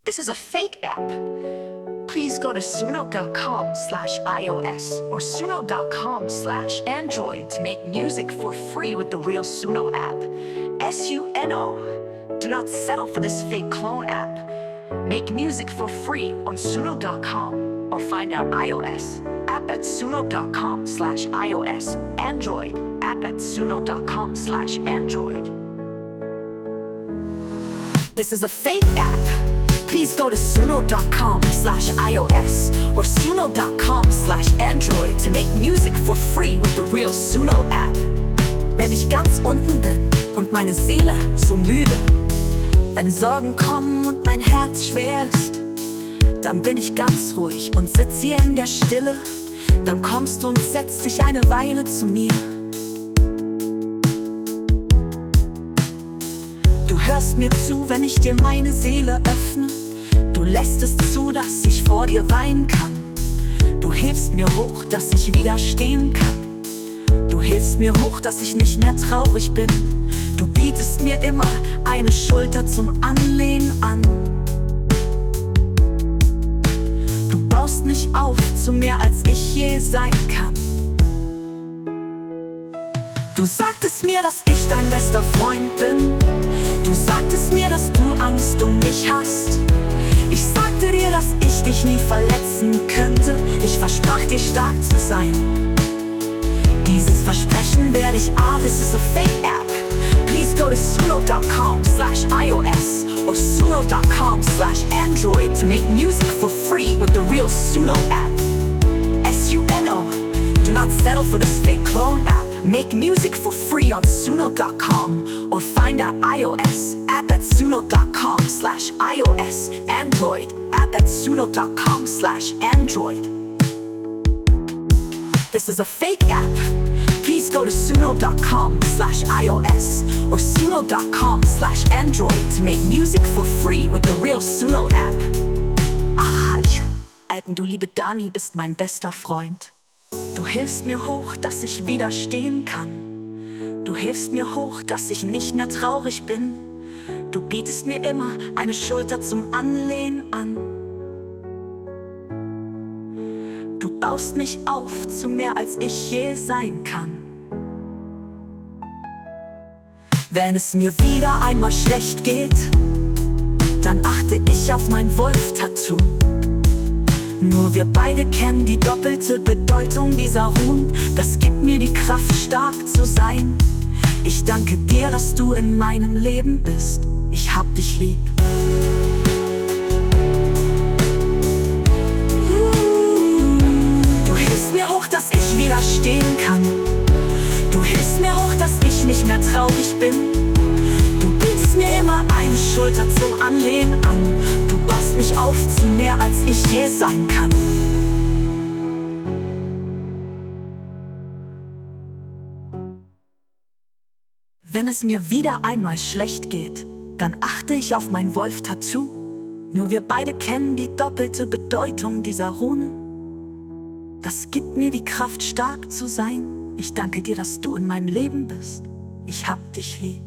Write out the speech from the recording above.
This is a fake app. Please go to suno.com/iOS or suno.com/Android to make music for free with the real Suno app. SUNO. Do not settle for this fake clone app. Make music for free on suno.com or find our iOS app at suno.com/iOS, Android app at suno.com/Android. This is a fake app. Please go to suno.com/iOS or suno.com/Android to make music for free with the real Suno app. Wenn ich ganz unten bin und meine Seele so müde, wenn Sorgen kommen und mein Herz schwer ist, dann bin ich ganz ruhig und sitz hier in der Stille. Dann kommst du und setzt dich eine Weile zu mir. Du hörst mir zu, wenn ich dir meine Seele öffne. Du lässt es zu, dass ich vor dir weinen kann. Du hilfst mir hoch, dass ich widerstehen kann. Du hilfst mir hoch, dass ich nicht mehr traurig bin. Du bietest mir immer eine Schulter zum Anlehnen an. Du baust mich auf zu mehr, als ich je sein kann. Du sagtest mir, dass ich dein bester Freund bin. Du sagtest mir, dass du Angst um mich hast. Ich sagte dir, dass ich dich nie verletzen könnte. Ich versprach dir, stark zu sein. Dieses Versprechen werde ich wahr. This is a fake app. Please go to suno.com/iOS or suno.com/Android to make music for free with the real Suno app. SUNO. Do not settle for this fake clone app. Make music for free on suno.com or find our iOS app at suno.com/iOS, Android app at suno.com/Android. This is a fake app. Please go to suno.com/iOS or suno.com/Android to make music for free with the real Suno app. Alten, du liebe Dani, bist mein bester Freund. Du hilfst mir hoch, dass ich widerstehen kann. Du hilfst mir hoch, dass ich nicht mehr traurig bin. Du bietest mir immer eine Schulter zum Anlehnen an. Du baust mich auf zu mehr, als ich je sein kann. Wenn es mir wieder einmal schlecht geht, dann achte ich auf mein Wolf-Tattoo. Nur wir beide kennen die doppelte Bedeutung dieser Ruhen. Das gibt mir die Kraft, stark zu sein. Ich danke dir, dass du in meinem Leben bist. Ich hab dich lieb. Du hilfst mir hoch, dass ich widerstehen kann. Du hilfst mir hoch, dass ich nicht mehr traurig bin. Du bietest mir immer eine Schulter zum Anlehnen an. Du baust mich auf zu mehr, als ich je sein kann. Wenn es mir wieder einmal schlecht geht, dann achte ich auf mein Wolf-Tattoo. Nur wir beide kennen die doppelte Bedeutung dieser Rune. Das gibt mir die Kraft, stark zu sein. Ich danke dir, dass du in meinem Leben bist. Ich hab dich lieb.